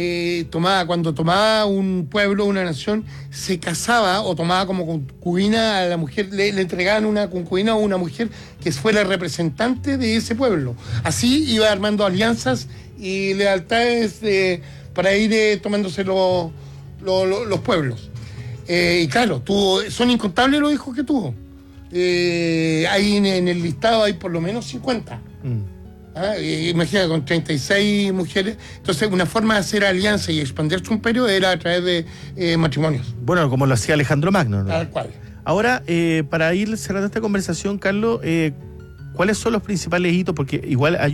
cuando tomaba un pueblo, una nación, se casaba o tomaba como concubina a la mujer, le entregaban una concubina o una mujer que fuera representante de ese pueblo. Así iba armando alianzas y lealtades para ir tomándose los pueblos. Y claro, son incontables los hijos que tuvo. Ahí en el listado hay por lo menos 50. Imagina, con 36 mujeres. Entonces, una forma de hacer alianza y expandir su imperio era a través de matrimonios. Bueno, como lo hacía Alejandro Magno, ¿no? Tal cual. Ahora, para ir cerrando esta conversación, Carlos, ¿cuáles son los principales hitos? Porque igual hay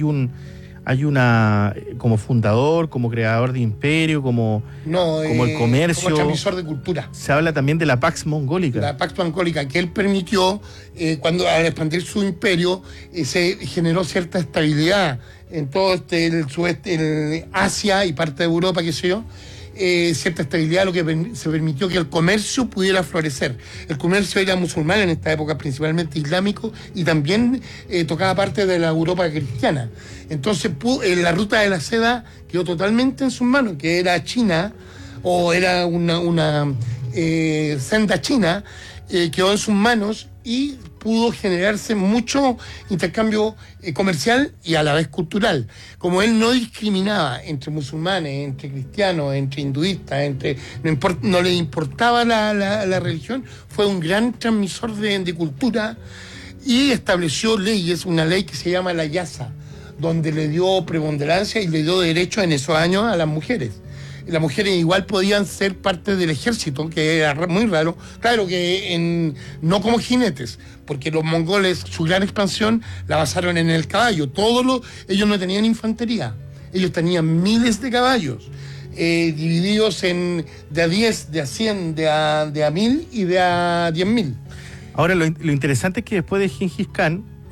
una como fundador, como creador de imperio, como el comercio, como transmisor de cultura. Se habla también de la Pax Mongólica. La Pax Mongólica, que él permitió, cuando al expandir su imperio, se generó cierta estabilidad en todo el sudeste, en Asia y parte de Europa, qué sé yo. Cierta estabilidad, lo que se permitió que el comercio pudiera florecer. El comercio era musulmán en esta época, principalmente islámico, y también tocaba parte de la Europa cristiana. Entonces la ruta de la seda quedó totalmente en sus manos, que era China, o era una senda china, quedó en sus manos y pudo generarse mucho intercambio comercial y a la vez cultural. Como él no discriminaba entre musulmanes, entre cristianos, entre hinduistas, no le importaba la religión, fue un gran transmisor de cultura y estableció leyes, una ley que se llama la Yasa, donde le dio preponderancia y le dio derechos en esos años a las mujeres. Las mujeres igual podían ser parte del ejército, que era muy raro. Claro que no como jinetes, porque los mongoles, su gran expansión, la basaron en el caballo. Ellos no tenían infantería, ellos tenían miles de caballos, divididos de a 10, de a 100, de a 1000 y de a 10.000. Ahora, lo interesante es que después de Gengis Khan,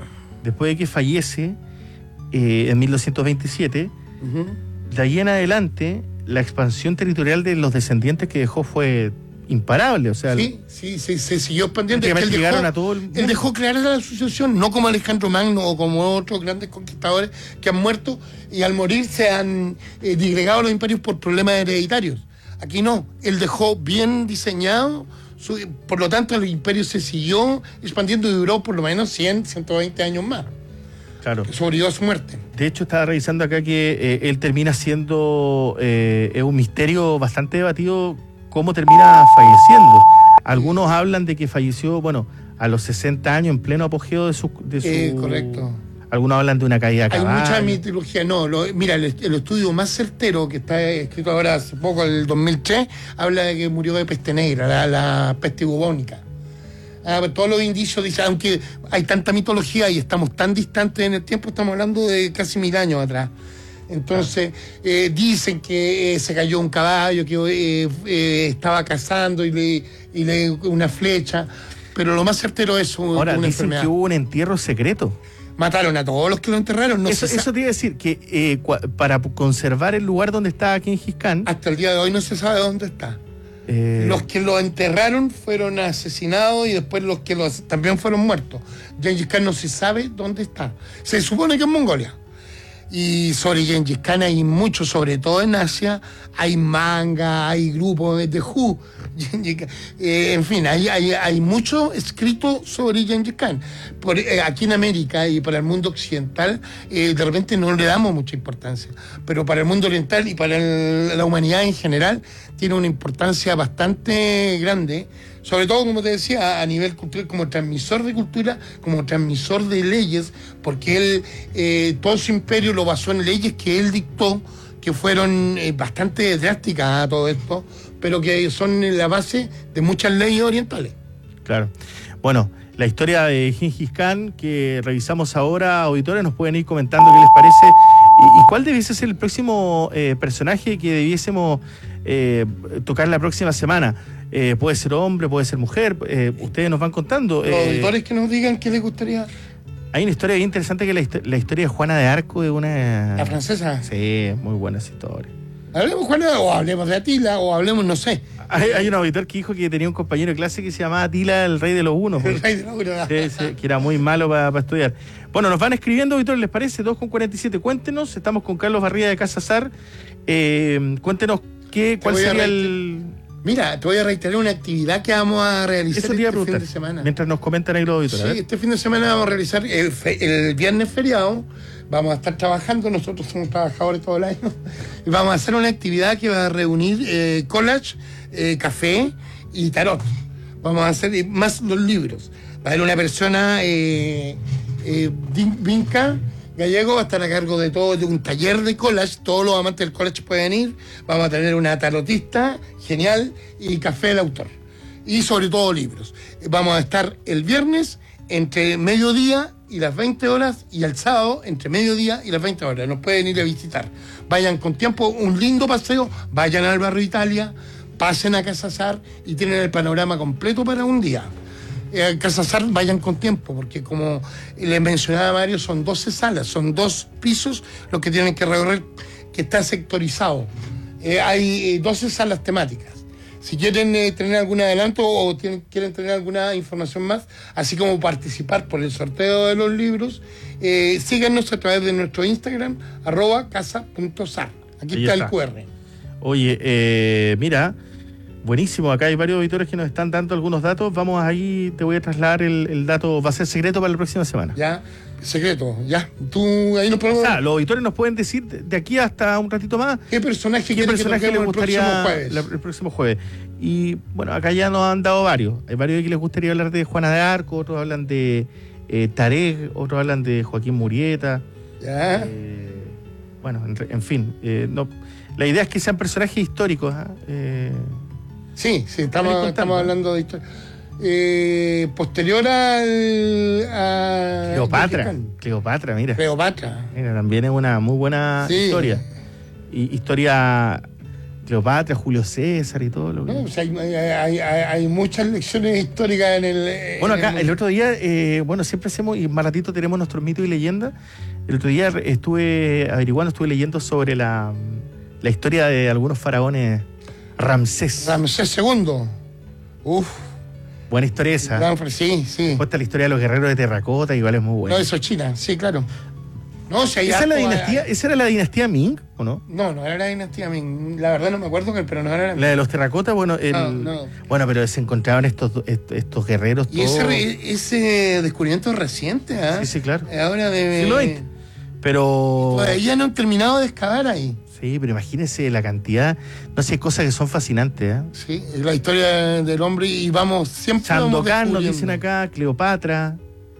después de que fallece en 1227, de ahí en adelante, la expansión territorial de los descendientes que dejó fue imparable. O sea, se siguió expandiendo. Es que llegaron a todo el mundo. Él dejó clara la sucesión, no como Alejandro Magno o como otros grandes conquistadores que han muerto y al morir se han disgregado los imperios por problemas hereditarios. Aquí no, él dejó bien diseñado, por lo tanto el imperio se siguió expandiendo y duró por lo menos 100, 120 años más. Claro. Sobrevivió a su muerte. De hecho, estaba revisando acá que él termina siendo un misterio bastante debatido cómo termina falleciendo. Algunos hablan de que falleció, a los 60 años, en pleno apogeo de su... Correcto. Algunos hablan de una caída a caballo. Hay mucha mitología. No, mira, el estudio más certero que está escrito ahora hace poco, el 2003, habla de que murió de peste negra, la peste bubónica. Todos los indicios dicen, aunque hay tanta mitología y estamos tan distantes en el tiempo, estamos hablando de casi 1000 años atrás. Entonces, dicen que se cayó un caballo, que estaba cazando y le una flecha, pero lo más certero es una dicen enfermedad. Que hubo un entierro secreto. Mataron a todos los que lo enterraron. Eso te iba a decir, que para conservar el lugar donde estaba Gengis Khan... Hasta el día de hoy no se sabe dónde está. Los que lo enterraron fueron asesinados y después los que también fueron muertos. Gengis Khan no se sabe dónde está. Se supone que en Mongolia. Y sobre Gengis Khan hay mucho, sobre todo en Asia, hay manga, hay grupos de Who, en fin, hay mucho escrito sobre Gengis Khan. Aquí en América y para el mundo occidental, de repente no le damos mucha importancia, pero para el mundo oriental y para la humanidad en general, tiene una importancia bastante grande. Sobre todo, como te decía, a nivel cultural, como transmisor de cultura, como transmisor de leyes, porque él, todo su imperio lo basó en leyes que él dictó, que fueron bastante drásticas a todo esto, pero que son la base de muchas leyes orientales. Claro. Bueno, la historia de Gengis Khan que revisamos ahora, auditores, nos pueden ir comentando qué les parece y cuál debiese ser el próximo personaje que debiésemos tocar la próxima semana. Puede ser hombre, puede ser mujer, ustedes nos van contando. Los auditores que nos digan qué les gustaría. Hay una historia bien interesante que es la historia de Juana de Arco, de una... ¿La francesa? Sí, muy buena esa historia. Hablemos Juana, o hablemos de Atila, o hablemos, no sé. Hay un auditor que dijo que tenía un compañero de clase que se llamaba Atila, el rey de los unos. El rey de los unos. Sí, que era muy malo para estudiar. Bueno, nos van escribiendo, auditores, ¿les parece? 2:47, cuéntenos. Estamos con Carlos Barría de Casa Sar. Cuéntenos cuál sería el... Mira, te voy a reiterar una actividad que vamos a realizar este fin de semana. Mientras nos comentan ahí los auditores. Sí, este fin de semana vamos a realizar el viernes feriado. Vamos a estar trabajando, nosotros somos trabajadores todo el año. Y vamos a hacer una actividad que va a reunir collage, café y tarot. Vamos a hacer más los libros. Va a haber una persona, Vinca Gallego, va a estar a cargo de todo, de un taller de collage. Todos los amantes del collage pueden ir. Vamos a tener una tarotista genial y café del autor. Y sobre todo libros. Vamos a estar el viernes entre mediodía y las 20 horas y el sábado entre mediodía y las 20 horas. Nos pueden ir a visitar. Vayan con tiempo, un lindo paseo, vayan al barrio Italia, pasen a Casa Sar y tienen el panorama completo para un día. Casa Sar, vayan con tiempo, porque como les mencionaba Mario, son 12 salas, son 2 pisos los que tienen que recorrer, que está sectorizado. Hay 12 salas temáticas. Si quieren tener algún adelanto o quieren tener alguna información más, así como participar por el sorteo de los libros, síganos a través de nuestro Instagram, @casa.sar. Aquí está el QR. Oye, mira, buenísimo, acá hay varios auditores que nos están dando algunos datos. Vamos ahí, te voy a trasladar el dato, va a ser secreto para la próxima semana. Ya, secreto, ya. Tú ahí nos podemos... los auditores nos pueden decir de aquí hasta un ratito más ¿qué personaje les gustaría el próximo jueves? Y bueno, acá ya nos han dado varios. Hay varios que les gustaría hablar de Juana de Arco, otros hablan de Tarek, otros hablan de Joaquín Murieta. Ya. Bueno, en fin, no, la idea es que sean personajes históricos. Sí, estamos hablando de historia. Posterior a Cleopatra, mira. Cleopatra. Mira, también es una muy buena historia. Y historia Cleopatra, Julio César y todo lo que... No, o sea, hay muchas lecciones históricas en el... Bueno, acá el otro día, siempre hacemos, y más ratito tenemos nuestros mitos y leyendas. El otro día estuve leyendo sobre la historia de algunos faraones. Ramsés II. Uf. Buena historia esa. Sí. Cuenta la historia de los guerreros de terracota, igual es muy buena. No, eso es China, sí, claro. No, o sea, ¿Esa era la dinastía Ming o no? No era la dinastía Ming. La verdad no me acuerdo, pero no era la de los terracotas, bueno, no. Bueno, pero se encontraban estos guerreros. Y ese descubrimiento es reciente, ¿ah? Sí, claro. Ahora de... Siglo XX. Pero... Todavía no han terminado de excavar ahí. Sí, pero imagínense la cantidad, no sé, cosas que son fascinantes, ¿eh? Sí, es la historia del hombre y vamos siempre... Sandokan nos dicen acá, Cleopatra,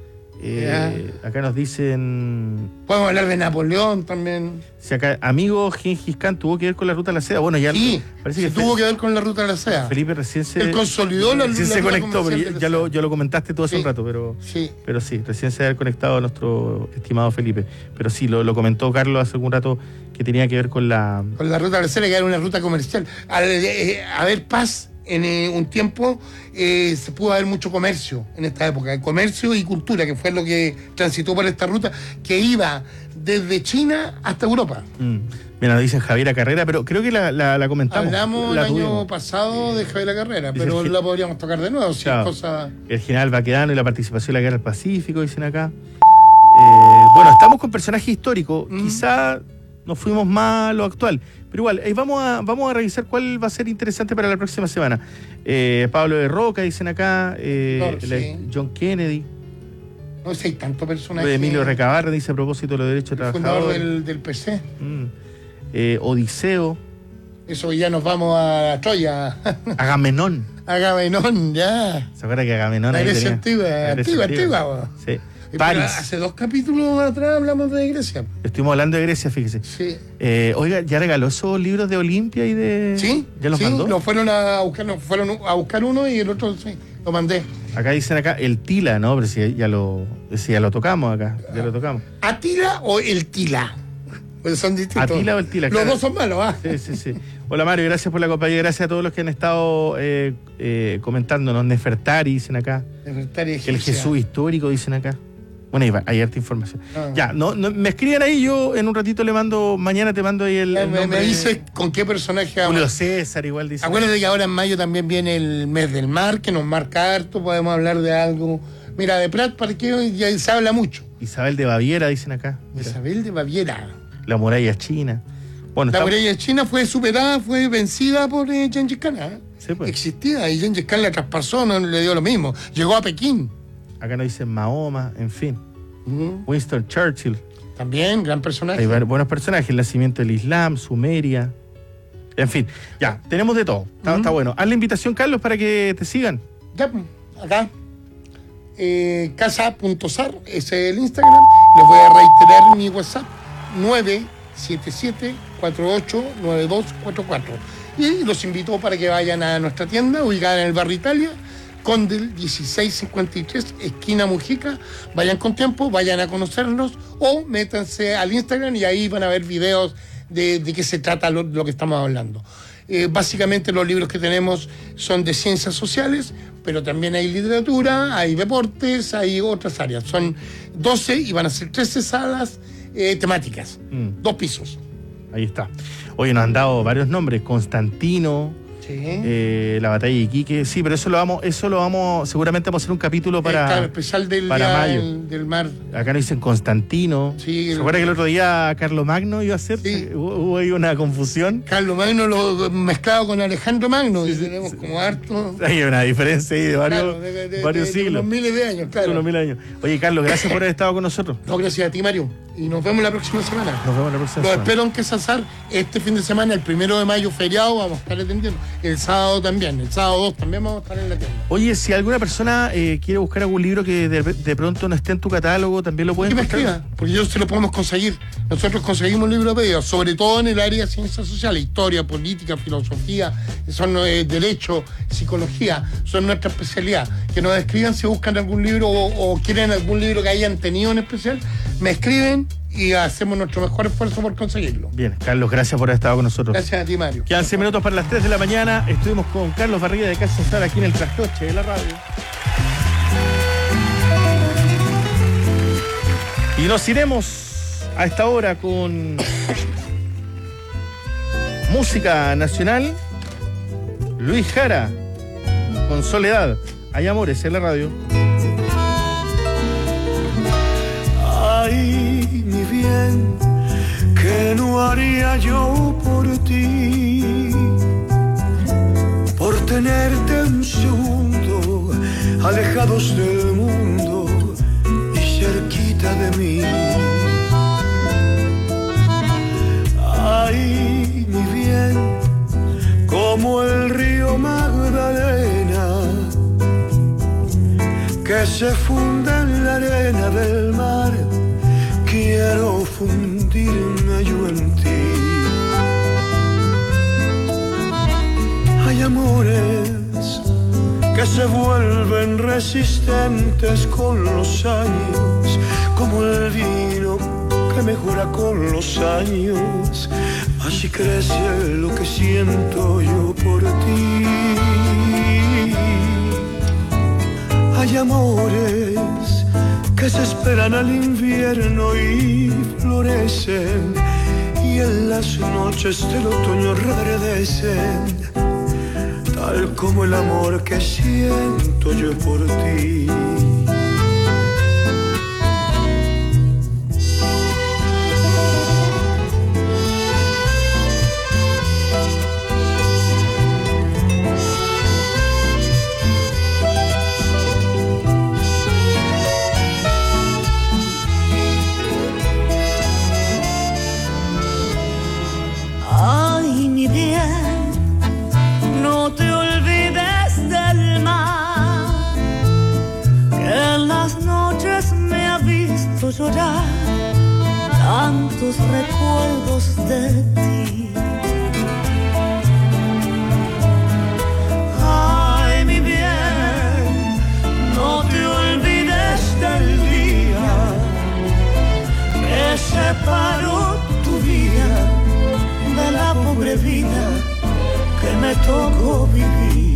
acá nos dicen... Podemos hablar de Napoleón también. Si acá, amigo Gengis Khan tuvo que ver con la Ruta de la Seda, bueno, ya... Sí, parece que tuvo que ver con la Ruta de la Seda. Felipe recién Él consolidó la se conectó, pero ya lo comentaste tú hace un rato, pero sí, recién se ha conectado a nuestro estimado Felipe. Pero sí, lo comentó Carlos hace algún rato, que tenía que ver con la... Con la Ruta de la Seda, que era una ruta comercial. Al haber paz en un tiempo, se pudo haber mucho comercio en esta época. Comercio y cultura, que fue lo que transitó por esta ruta, que iba desde China hasta Europa. Mira, nos dicen Javiera Carrera, pero creo que la comentamos. Hablamos el año pasado de Javiera Carrera, pero la podríamos tocar de nuevo. Claro, si cosa... El general Baquedano y la participación en la Guerra del Pacífico, dicen acá. Bueno, estamos con personajes históricos. Quizá nos fuimos más a lo actual, pero igual, vamos a revisar cuál va a ser interesante para la próxima semana. Pablo de Roca, dicen acá, John Kennedy. No sé, hay tanto personaje. Emilio Recabarre dice a propósito de los derechos de trabajadores. Fundador del PC. Odiseo. Eso ya nos vamos a Troya. Agamenón, ya. ¿Se acuerda que Agamenón? La Grecia antigua. Sí. París. Hace 2 capítulos atrás hablamos de Grecia. Estuvimos hablando de Grecia, fíjese. Sí. Oiga, ¿ya regaló esos libros de Olimpia y de...? Sí. ¿Ya los mandó? Lo fueron a buscar uno y el otro sí, lo mandé. Acá dicen el Tila, ¿no? Pero si ya lo tocamos acá, ya lo tocamos. ¿Atila o el Tila? Pues son distintos. ¿Atila o el Tila? Los dos son malos, ¿ah? Sí. Hola Mario, gracias por la compañía, gracias a todos los que han estado comentándonos. Nefertari, dicen acá. Nefertari el Jesús histórico, dicen acá. Bueno, hay harta información. Ya, no, me escriben ahí, yo en un ratito mañana te mando ahí el nombre. Me dices con qué personaje vamos. Julio César igual dice. Acuérdate que ahora en mayo también viene el mes del mar, que nos marca harto, podemos hablar de algo. Mira, de Prat Parqueo ya se habla mucho. Isabel de Baviera, dicen acá. Mira. Isabel de Baviera. La muralla china. Bueno, la muralla china fue superada, fue vencida por Gengis Khan. Sí, pues. Existía y Gengis Khan la traspasó, no le dio lo mismo. Llegó a Pekín. Acá nos dicen Mahoma, en fin. Winston Churchill. También, gran personaje. Hay buenos personajes, el nacimiento del Islam, Sumeria. En fin, ya, tenemos de todo. Está bueno. Haz la invitación, Carlos, para que te sigan. Ya, acá. Casa.sar, ese es el Instagram. Les voy a reiterar mi WhatsApp: 977-489244. Y los invito para que vayan a nuestra tienda, ubicada en el barrio Italia, Condel 1653, esquina Mujica. Vayan con tiempo, vayan a conocernos o métanse al Instagram y ahí van a ver videos de qué se trata lo que estamos hablando. Básicamente los libros que tenemos son de ciencias sociales, pero también hay literatura, hay deportes, hay otras áreas. Son 12 y van a ser 13 salas temáticas, 2 pisos. Ahí está. Oye, nos han dado varios nombres: Constantino, la batalla de Iquique. Sí, pero eso lo vamos, seguramente vamos a hacer un capítulo para especial del para día mayo. Del mar. Acá nos dicen Constantino. Sí, ¿Se acuerda que el otro día Carlos Magno iba a ser? Sí. Hubo ahí una confusión. Carlos Magno lo mezclado con Alejandro Magno, y tenemos como harto. Hay una diferencia ahí de varios, varios siglos. Unos miles de años, claro. Unos 1000 años. Oye, Carlos, gracias por haber estado con nosotros. No, gracias a ti, Mario. Y nos vemos la próxima semana. Los espero en Quesasar este fin de semana, el 1 de mayo, feriado, vamos a estar atendiendo. El sábado también, el sábado 2 también vamos a estar en la tienda. Oye, si alguna persona quiere buscar algún libro que de pronto no esté en tu catálogo, también lo pueden encontrar. Que me escriba, porque yo se lo podemos conseguir. Nosotros conseguimos libros pedidos, sobre todo en el área de ciencias sociales, historia, política, filosofía, son derecho, psicología, son nuestra especialidad. Que nos escriban si buscan algún libro o quieren algún libro que hayan tenido en especial, me escriben y hacemos nuestro mejor esfuerzo por conseguirlo. Bien, Carlos, gracias por haber estado con nosotros. Gracias a ti, Mario. Quedan 6 minutos para las 3 de la mañana. Estuvimos con Carlos Barriga de Casa Sara aquí en el Trasnoche de la radio. Y nos iremos a esta hora con música nacional. Luis Jara con Soledad. Hay amores en la radio. Ay, mi bien, ¿qué no haría yo por ti? Por tenerte un segundo, alejados del mundo y cerquita de mí. Ay, mi bien, como el río Magdalena, que se funde en la arena del mar, quiero fundirme yo en ti. Hay amores que se vuelven resistentes con los años, como el vino que mejora con los años. Así crece lo que siento yo por ti. Hay amores que se esperan al invierno y florecen, y en las noches del otoño reverdecen, tal como el amor que siento yo por ti. Llorar tantos recuerdos de ti. Ay, mi bien, no te olvides del día que separó tu vida de la pobre vida que me tocó vivir.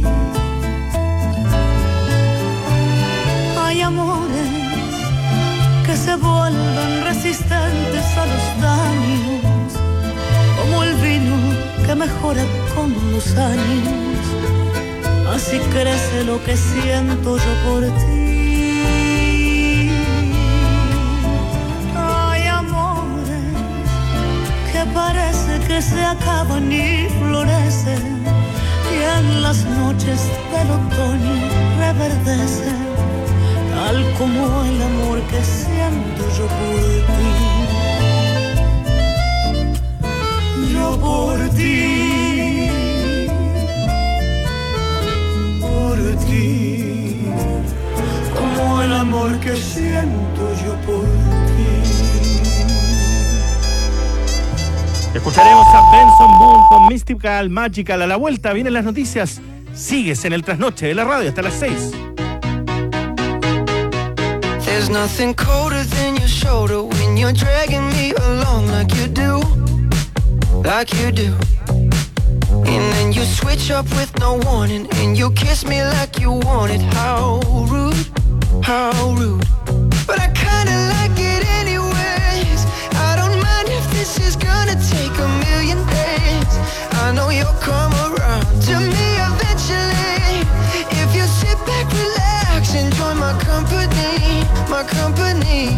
Hay amores que se vuelven resistentes a los daños, como el vino que mejora con los años. Así crece lo que siento yo por ti. Hay amores que parece que se acaban y florecen, y en las noches del otoño reverdecen, tal como el amor que siento yo por ti. Yo por ti, por ti, como el amor que siento yo por ti. Escucharemos a Benson Boone con Mystical Magical. A la vuelta vienen las noticias. Sigues en el Trasnoche de la radio hasta las 6. There's nothing colder than your shoulder when you're dragging me along like you do, like you do. And then you switch up with no warning, and you kiss me like you want it. How rude, how rude. But I kinda like it anyways. I don't mind if this is gonna take a million days. I know you'll come around to me eventually. If you sit back, relax, enjoy my company, my company.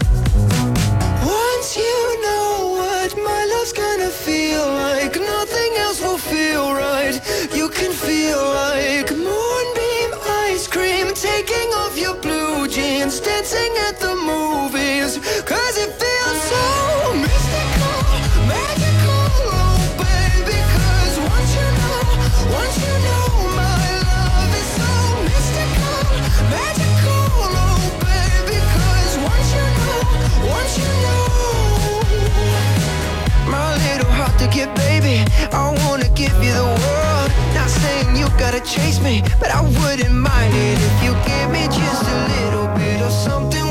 Once you know what my love's gonna feel like, nothing else will feel right. You can feel like moonbeam ice cream, taking off your blue jeans, dancing at the movies, 'cause it feels so mystical, magical, oh baby. 'Cause once you know my love is so mystical, magical, oh baby. 'Cause once you know my little heart to get, baby, I wanna give you the world. Not saying you gotta chase me, but I wouldn't mind it if you give me just a little bit of something